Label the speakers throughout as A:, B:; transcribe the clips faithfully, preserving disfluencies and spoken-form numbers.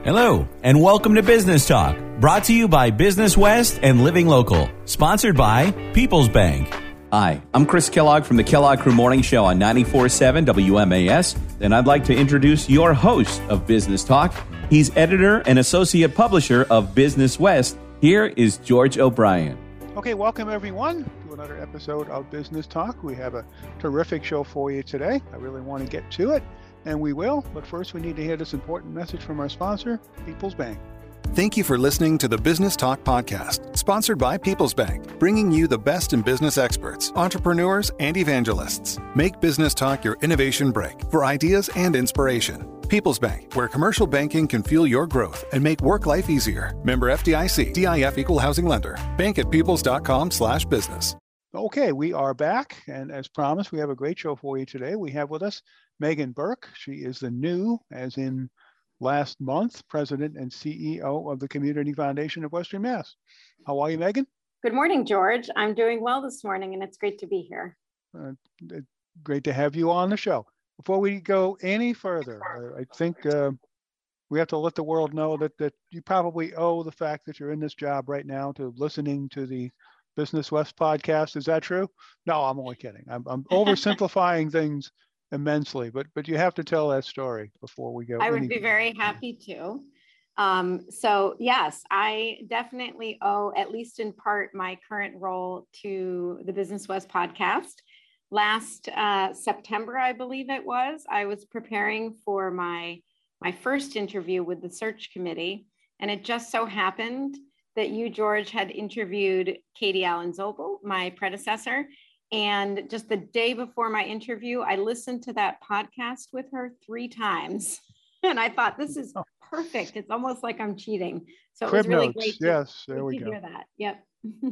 A: Hello, and welcome to Business Talk, brought to you by Business West and Living Local, sponsored by People's Bank. Hi, I'm Chris Kellogg from the Kellogg Crew Morning Show on ninety-four point seven W M A S, and I'd like to introduce your host of Business Talk. He's editor and associate publisher of Business West. Here is George O'Brien.
B: Okay, welcome everyone to another episode of Business Talk. We have a terrific show for you today. I really want to get to it, and we will. But first, we need to hear this important message from our sponsor, People's Bank.
C: Thank you for listening to the Business Talk podcast, sponsored by People's Bank, bringing you the best in business experts, entrepreneurs, and evangelists. Make Business Talk your innovation break for ideas and inspiration. People's Bank, where commercial banking can fuel your growth and make work life easier. Member F D I C, D I F Equal Housing Lender. Bank at peoples.com slash business.
B: Okay, we are back, and as promised, we have a great show for you today. We have with us Megan Burke. She is the new, as in last month, president and C E O of the Community Foundation of Western Mass. How are you, Megan?
D: Good morning, George. I'm doing well this morning, and it's great to be here.
B: Uh, great to have you on the show. Before we go any further, uh, I think uh, we have to let the world know that, that you probably owe the fact that you're in this job right now to listening to the Business West podcast. Is that true? No, I'm only kidding. I'm, I'm oversimplifying things immensely, but but you have to tell that story before we go.
D: I would
B: any-
D: be very happy to. Um, so yes, I definitely owe, at least in part, my current role to the Business West podcast. Last uh, September, I believe it was, I was preparing for my my first interview with the search committee, and it just so happened that you, George, had interviewed Katie Allen Zobel, my predecessor. And just the day before my interview, I listened to that podcast with her three times. And I thought, this is perfect. It's almost like I'm cheating. So it
B: Crib
D: was really
B: notes.
D: great to,
B: Yes, there we
D: to
B: go.
D: hear that. Yep.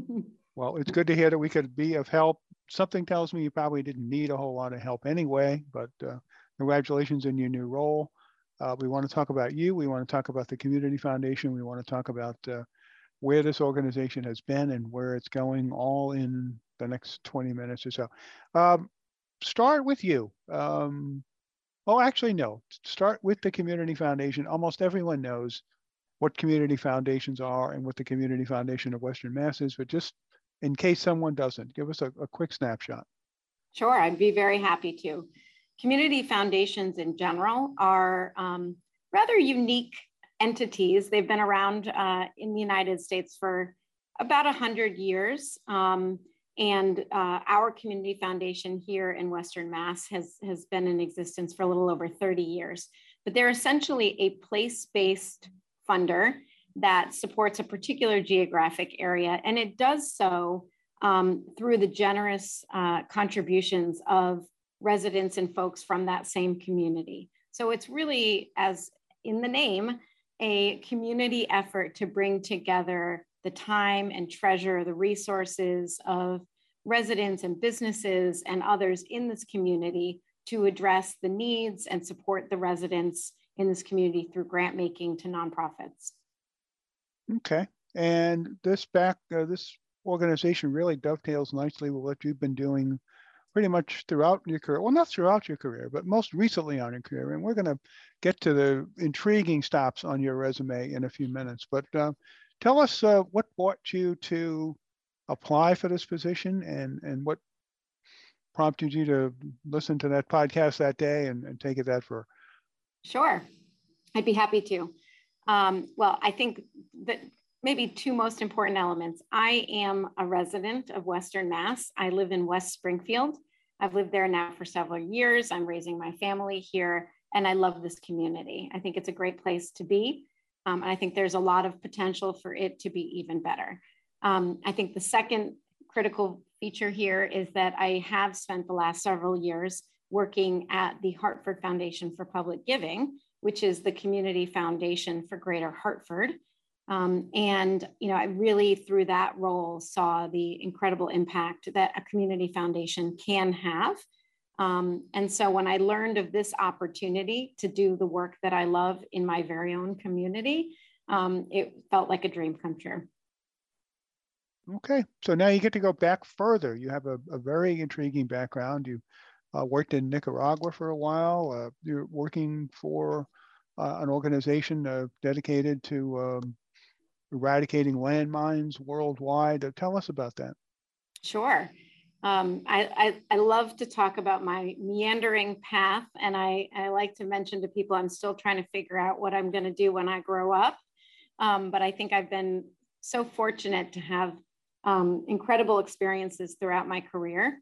B: Well, it's good to hear that we could be of help. Something tells me you probably didn't need a whole lot of help anyway, but uh, congratulations in your new role. Uh, we want to talk about you. We want to talk about the Community Foundation. We want to talk about uh, where this organization has been and where it's going, all in the next twenty minutes or so. Um, start with you. Um, oh, actually, no. Start with the Community Foundation. Almost everyone knows what community foundations are and what the Community Foundation of Western Mass is, but just in case someone doesn't, give us a, a quick snapshot.
D: Sure, I'd be very happy to. Community foundations in general are um, rather unique entities. They've been around uh, in the United States for about one hundred years. Um, and uh, our community foundation here in Western Mass has, has been in existence for a little over thirty years. But they're essentially a place-based funder that supports a particular geographic area. And it does so um, through the generous uh, contributions of residents and folks from that same community. So it's really, as in the name, a community effort to bring together the time and treasure, the resources of residents and businesses and others in this community to address the needs and support the residents in this community through grant making to nonprofits.
B: Okay. And this back, uh, this organization really dovetails nicely with what you've been doing pretty much throughout your career. Well, not throughout your career, but most recently on your career. And we're going to get to the intriguing stops on your resume in a few minutes. But uh, tell us uh, what brought you to apply for this position and, and what prompted you to listen to that podcast that day and, and take it that far.
D: Sure, I'd be happy to. Um, well, I think that maybe two most important elements. I am a resident of Western Mass. I live in West Springfield. I've lived there now for several years. I'm raising my family here, and I love this community. I think it's a great place to be. Um, and I think there's a lot of potential for it to be even better. Um, I think the second critical feature here is that I have spent the last several years working at the Hartford Foundation for Public Giving, which is the community foundation for Greater Hartford. Um, and, you know, I really, through that role, saw the incredible impact that a community foundation can have. Um, and so when I learned of this opportunity to do the work that I love in my very own community, um, it felt like a dream come true.
B: Okay, so now you get to go back further. You have a, a very intriguing background. You uh, worked in Nicaragua for a while. Uh, you're working for uh, an organization uh, dedicated to um, eradicating landmines worldwide. Uh, tell us about that.
D: Sure. Um, I, I, I love to talk about my meandering path, and I, I like to mention to people I'm still trying to figure out what I'm going to do when I grow up. Um, but I think I've been so fortunate to have um, incredible experiences throughout my career.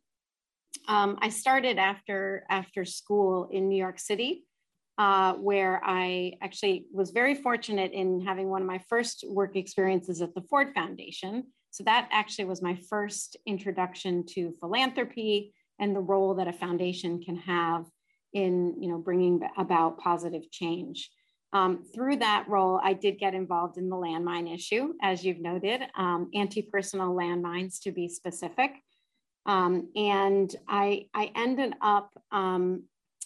D: Um, I started after, after school in New York City, uh, where I actually was very fortunate in having one of my first work experiences at the Ford Foundation. So that actually was my first introduction to philanthropy and the role that a foundation can have in, you know, bringing about positive change. Um, through that role, I did get involved in the landmine issue, as you've noted, um, anti-personnel landmines to be specific. Um, and I, I ended up, um,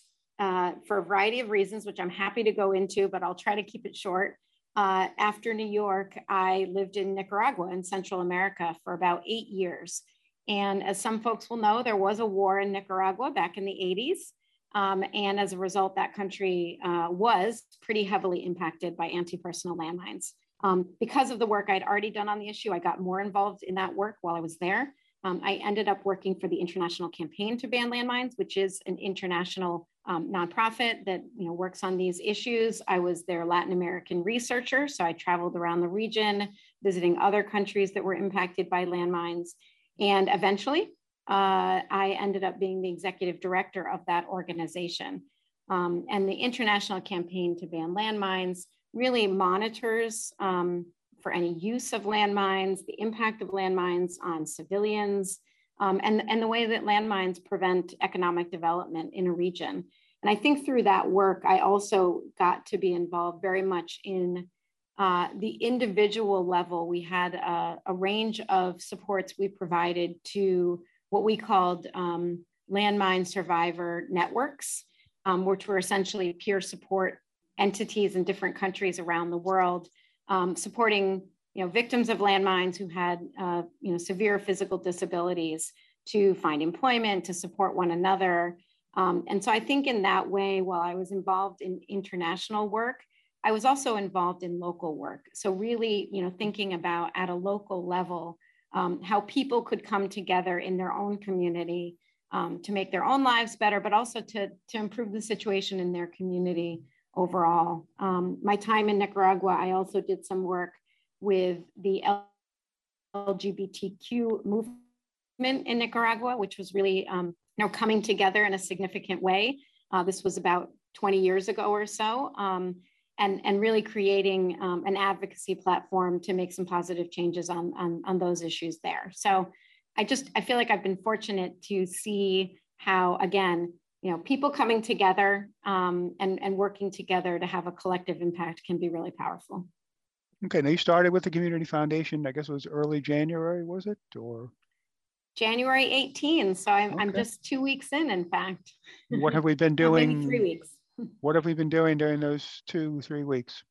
D: uh, for a variety of reasons, which I'm happy to go into, but I'll try to keep it short. Uh, after New York, I lived in Nicaragua in Central America for about eight years. And as some folks will know, there was a war in Nicaragua back in the eighties. Um, and as a result, that country uh, was pretty heavily impacted by anti-personnel landmines. Um, because of the work I'd already done on the issue, I got more involved in that work while I was there. Um, I ended up working for the International Campaign to Ban Landmines, which is an international um, nonprofit that you know works on these issues. I was their Latin American researcher, so I traveled around the region, visiting other countries that were impacted by landmines. And eventually, uh, I ended up being the executive director of that organization. Um, and the International Campaign to Ban Landmines really monitors um, for any use of landmines, the impact of landmines on civilians, um, and, and the way that landmines prevent economic development in a region. And I think through that work, I also got to be involved very much in uh, the individual level. We had a, a range of supports we provided to what we called um, landmine survivor networks, um, which were essentially peer support entities in different countries around the world, Um, supporting you know, victims of landmines who had uh, you know, severe physical disabilities to find employment, to support one another. Um, and so I think in that way, while I was involved in international work, I was also involved in local work. So really, you know, thinking about at a local level, um, how people could come together in their own community um, to make their own lives better, but also to, to improve the situation in their community overall. Um, my time in Nicaragua, I also did some work with the L G B T Q movement in Nicaragua, which was really um, you know, coming together in a significant way. Uh, this was about twenty years ago or so, um, and, and really creating um, an advocacy platform to make some positive changes on, on, on those issues there. So I just, I feel like I've been fortunate to see how, again, you know, people coming together um, and, and working together to have a collective impact can be really powerful.
B: Okay, now you started with the Community Foundation, I guess it was early January, was it? Or
D: January eighteenth, so I'm,
B: okay.
D: I'm just two weeks in, in fact.
B: What have we been doing?
D: Maybe three weeks.
B: What have we been doing during those two, three weeks?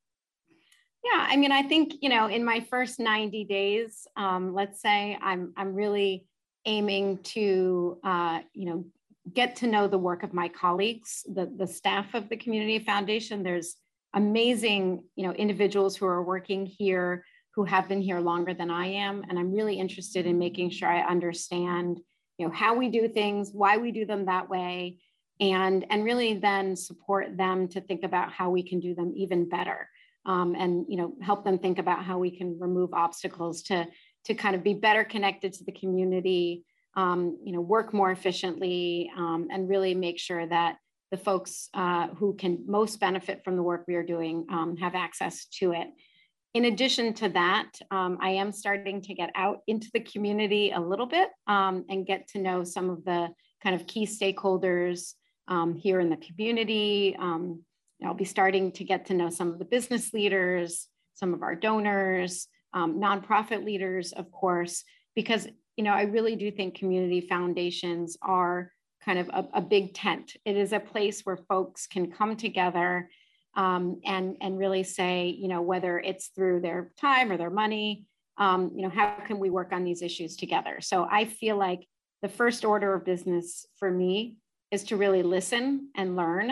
D: Yeah, I mean, I think, you know, in my first ninety days, um, let's say I'm, I'm really aiming to, uh, you know, get to know the work of my colleagues, the, the staff of the Community Foundation. There's amazing, you know, individuals who are working here who have been here longer than I am. And I'm really interested in making sure I understand, you know, how we do things, why we do them that way, and, and really then support them to think about how we can do them even better. Um, and, you know, help them think about how we can remove obstacles to, to kind of be better connected to the community, Um, you know, work more efficiently, um, and really make sure that the folks uh, who can most benefit from the work we are doing um, have access to it. In addition to that, um, I am starting to get out into the community a little bit um, and get to know some of the kind of key stakeholders um, here in the community. Um, I'll be starting to get to know some of the business leaders, some of our donors, um, nonprofit leaders, of course, because you know, I really do think community foundations are kind of a, a big tent. It is a place where folks can come together um, and, and really say, you know, whether it's through their time or their money, um, you know, how can we work on these issues together? So I feel like the first order of business for me is to really listen and learn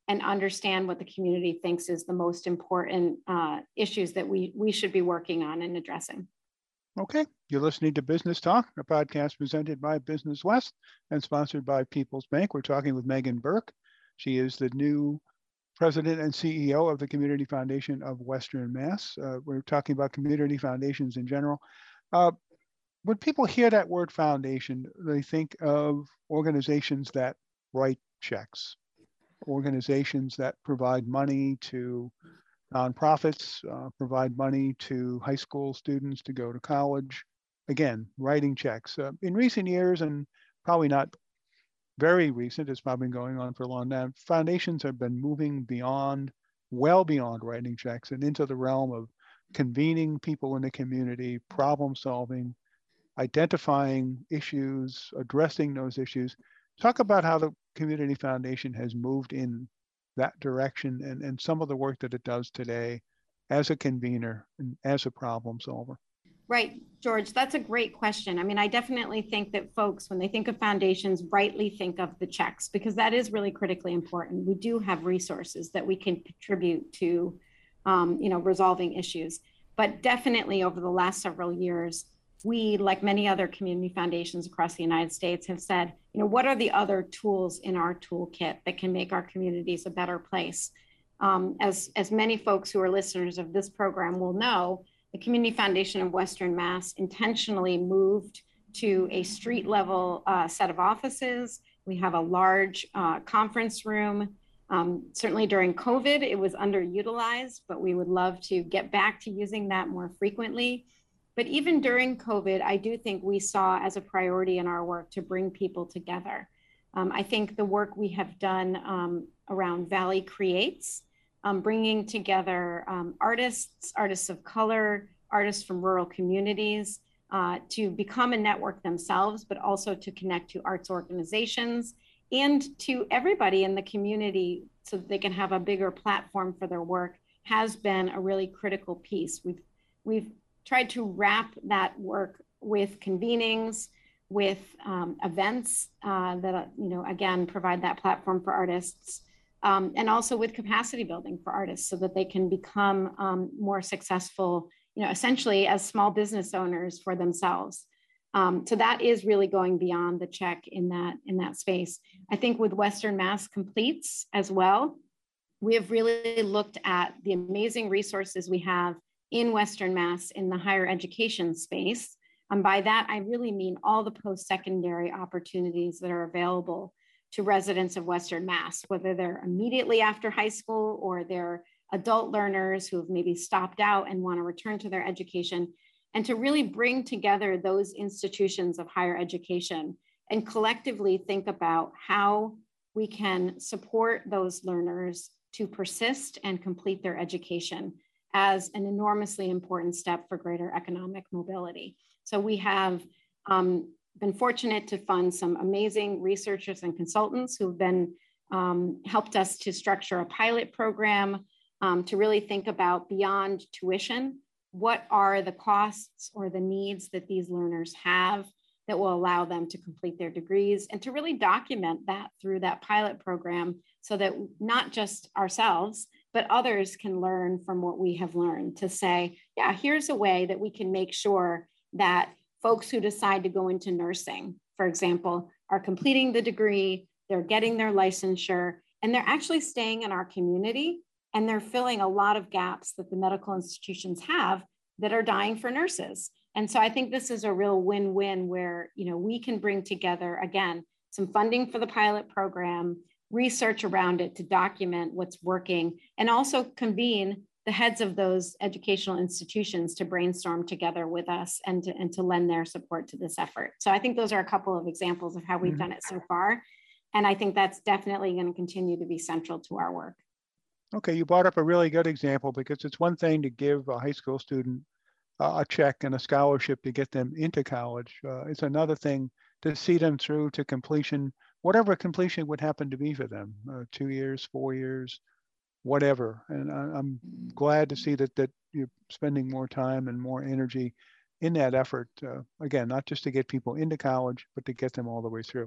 D: and understand what the community thinks is the most important uh, issues that we, we should be working on and addressing.
B: Okay, you're listening to Business Talk, a podcast presented by Business West and sponsored by People's Bank. We're talking with Megan Burke. She is the new president and C E O of the Community Foundation of Western Mass. Uh, we're talking about community foundations in general. Uh, when people hear that word foundation, they think of organizations that write checks, organizations that provide money to nonprofits, uh, provide money to high school students to go to college. Again, writing checks. Uh, in recent years, and probably not very recent, it's probably been going on for a long time, foundations have been moving beyond, well beyond writing checks and into the realm of convening people in the community, problem solving, identifying issues, addressing those issues. Talk about how the Community Foundation has moved in that direction and, and some of the work that it does today as a convener and as a problem solver.
D: Right, George, that's a great question. I mean, I definitely think that folks, when they think of foundations, rightly think of the checks, because that is really critically important. We do have resources that we can contribute to, um, you know, resolving issues. But definitely over the last several years, we, like many other community foundations across the United States, have said, you know, what are the other tools in our toolkit that can make our communities a better place? Um, as, as many folks who are listeners of this program will know, the Community Foundation of Western Mass intentionally moved to a street level uh, set of offices. We have a large uh, conference room. Um, certainly during COVID, it was underutilized, but we would love to get back to using that more frequently. But even during COVID, I do think we saw as a priority in our work to bring people together. Um, I think the work we have done um, around Valley Creates, um, bringing together um, artists, artists of color, artists from rural communities uh, to become a network themselves, but also to connect to arts organizations and to everybody in the community so that they can have a bigger platform for their work, has been a really critical piece. We've, we've tried to wrap that work with convenings, with um, events uh, that, you know, again, provide that platform for artists, um, and also with capacity building for artists so that they can become um, more successful, you know, essentially as small business owners for themselves. Um, so that is really going beyond the check in that, in that space. I think with Western Mass Completes as well, we have really looked at the amazing resources we have in Western Mass in the higher education space. And by that, I really mean all the post-secondary opportunities that are available to residents of Western Mass, whether they're immediately after high school or they're adult learners who have maybe stopped out and want to return to their education, and to really bring together those institutions of higher education and collectively think about how we can support those learners to persist and complete their education as an enormously important step for greater economic mobility. So we have um, been fortunate to fund some amazing researchers and consultants who've been um, helped us to structure a pilot program um, to really think about beyond tuition, what are the costs or the needs that these learners have that will allow them to complete their degrees, and to really document that through that pilot program so that not just ourselves, but others can learn from what we have learned to say, yeah, here's a way that we can make sure that folks who decide to go into nursing, for example, are completing the degree, they're getting their licensure, and they're actually staying in our community, and they're filling a lot of gaps that the medical institutions have that are dying for nurses. And so I think this is a real win-win where, you know, we can bring together, again, some funding for the pilot program, research around it to document what's working, and also convene the heads of those educational institutions to brainstorm together with us and to, and to lend their support to this effort. So I think those are a couple of examples of how we've mm-hmm. done it so far. And I think that's definitely going to continue to be central to our work.
B: Okay, you brought up a really good example, because it's one thing to give a high school student uh, a check and a scholarship to get them into college. Uh, it's another thing to see them through to completion, whatever completion would happen to be for them, uh, two years, four years, whatever. And I, I'm glad to see that that you're spending more time and more energy in that effort. Uh, again, not just to get people into college, but to get them all the way through.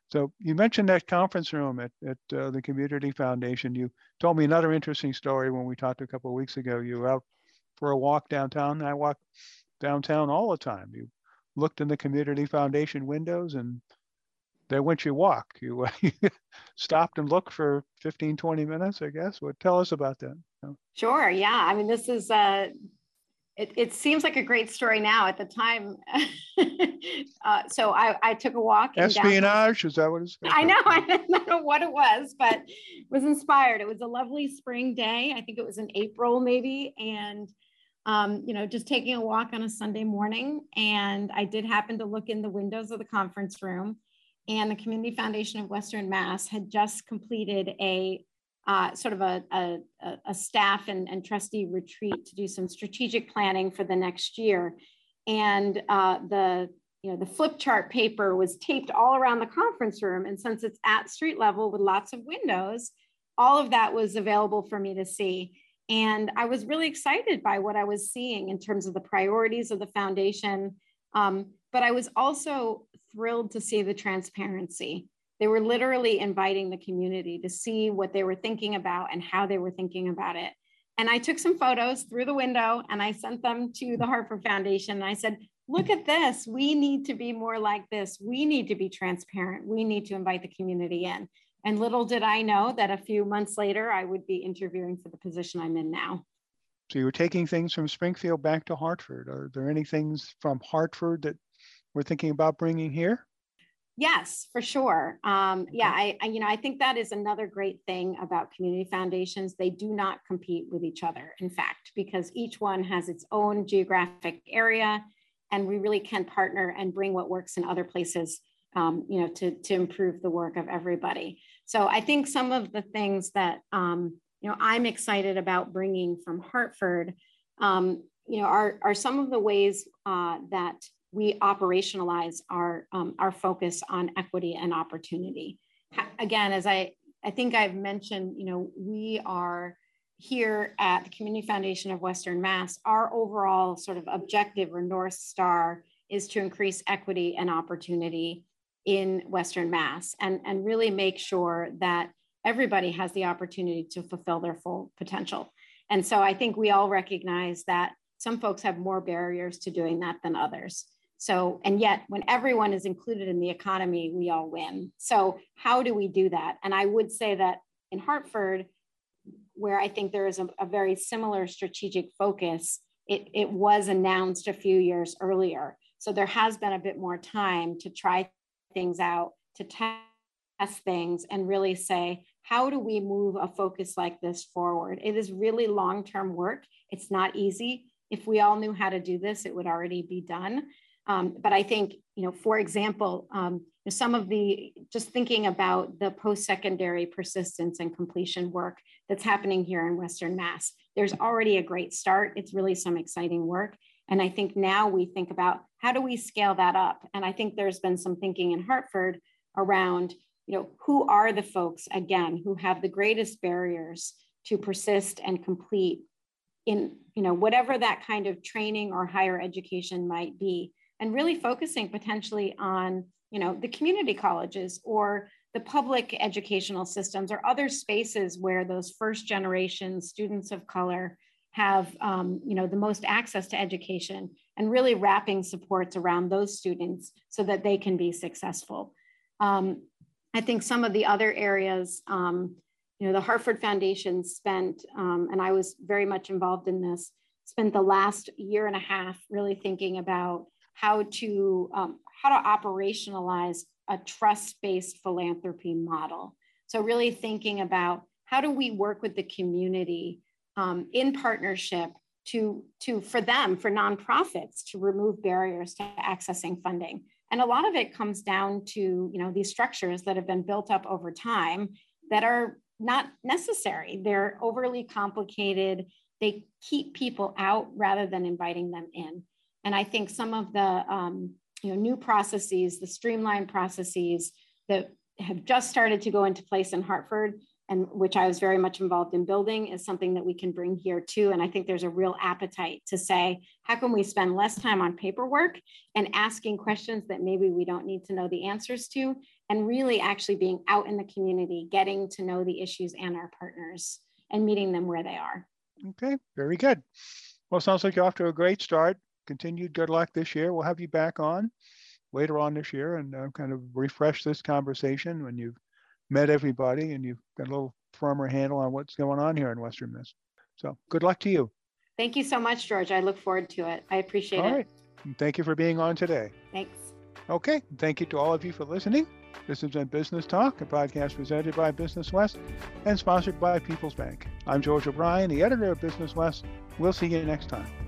B: So you mentioned that conference room at, at uh, the Community Foundation. You told me another interesting story when we talked a couple of weeks ago. You were out for a walk downtown. I walk downtown all the time. You looked in the Community Foundation windows and there went your walk. You, uh, stopped and looked for fifteen, twenty minutes, I guess. Well, tell us about that.
D: Sure. Yeah. I mean, this is, uh, it, it seems like a great story now. At the time, uh, so I, I took a walk.
B: Espionage, is that what it's called?
D: I know, I don't know what it was, but was inspired. It was a lovely spring day. I think it was in April maybe. And, um, you know, just taking a walk on a Sunday morning. And I did happen to look in the windows of the conference room, and the Community Foundation of Western Mass had just completed a Uh, sort of a, a, a staff and, and trustee retreat to do some strategic planning for the next year. And uh, the, you know, the flip chart paper was taped all around the conference room. And since it's at street level with lots of windows, all of that was available for me to see. And I was really excited by what I was seeing in terms of the priorities of the foundation. Um, but I was also thrilled to see the transparency. They were literally inviting the community to see what they were thinking about and how they were thinking about it. And I took some photos through the window and I sent them to the Hartford Foundation. And I said, look at this. We need to be more like this. We need to be transparent. We need to invite the community in. And little did I know that a few months later, I would be interviewing for the position I'm in now.
B: So you were taking things from Springfield back to Hartford. Are there any things from Hartford that we're thinking about bringing here?
D: Yes, for sure. Um, yeah, I, I, you know, I think that is another great thing about community foundations. They do not compete with each other, in fact, because each one has its own geographic area, and we really can partner and bring what works in other places, um, you know, to, to improve the work of everybody. So I think some of the things that, um, you know, I'm excited about bringing from Hartford, um, you know, are, are some of the ways uh, that we operationalize our, um, our focus on equity and opportunity. Again, as I, I think I've mentioned, you know, we are here at the Community Foundation of Western Mass. Our overall sort of objective or North Star is to increase equity and opportunity in Western Mass and, and really make sure that everybody has the opportunity to fulfill their full potential. And so I think we all recognize that some folks have more barriers to doing that than others. So, and yet when everyone is included in the economy, we all win. So how do we do that? And I would say that in Hartford, where I think there is a, a very similar strategic focus, it, it was announced a few years earlier. So there has been a bit more time to try things out, to test things and really say, how do we move a focus like this forward? It is really long-term work. It's not easy. If we all knew how to do this, it would already be done. Um, but I think, you know, for example, um, some of the, just thinking about the post-secondary persistence and completion work that's happening here in Western Mass, there's already a great start. It's really some exciting work. And I think now we think about how do we scale that up? And I think there's been some thinking in Hartford around, you know, who are the folks, again, who have the greatest barriers to persist and complete in, you know, whatever that kind of training or higher education might be. And really focusing potentially on, you know, the community colleges or the public educational systems or other spaces where those first generation students of color have, um, you know, the most access to education, and really wrapping supports around those students so that they can be successful. Um, I think some of the other areas, um, you know, the Hartford Foundation spent, um, and I was very much involved in this, spent the last year and a half really thinking about how to um, how to operationalize a trust-based philanthropy model. So really thinking about how do we work with the community um, in partnership to, to, for them, for nonprofits to remove barriers to accessing funding. And a lot of it comes down to, you know, these structures that have been built up over time that are not necessary. They're overly complicated. They keep people out rather than inviting them in. And I think some of the um, you know, new processes, the streamlined processes that have just started to go into place in Hartford, and which I was very much involved in building, is something that we can bring here too. And I think there's a real appetite to say, how can we spend less time on paperwork and asking questions that maybe we don't need to know the answers to, and really actually being out in the community, getting to know the issues and our partners and meeting them where they are.
B: Okay, very good. Well, it sounds like you're off to a great start. Continued good luck this year. We'll have you back on later on this year and uh, kind of refresh this conversation when you've met everybody and you've got a little firmer handle on what's going on here in Western Miss. So good luck to you.
D: Thank you so much, George. I look forward to it. I appreciate
B: all
D: it.
B: Right. And thank you for being on today.
D: Thanks.
B: Okay. Thank you to all of you for listening. This has been Business Talk, a podcast presented by Business West and sponsored by People's Bank. I'm George O'Brien, the editor of Business West. We'll see you next time.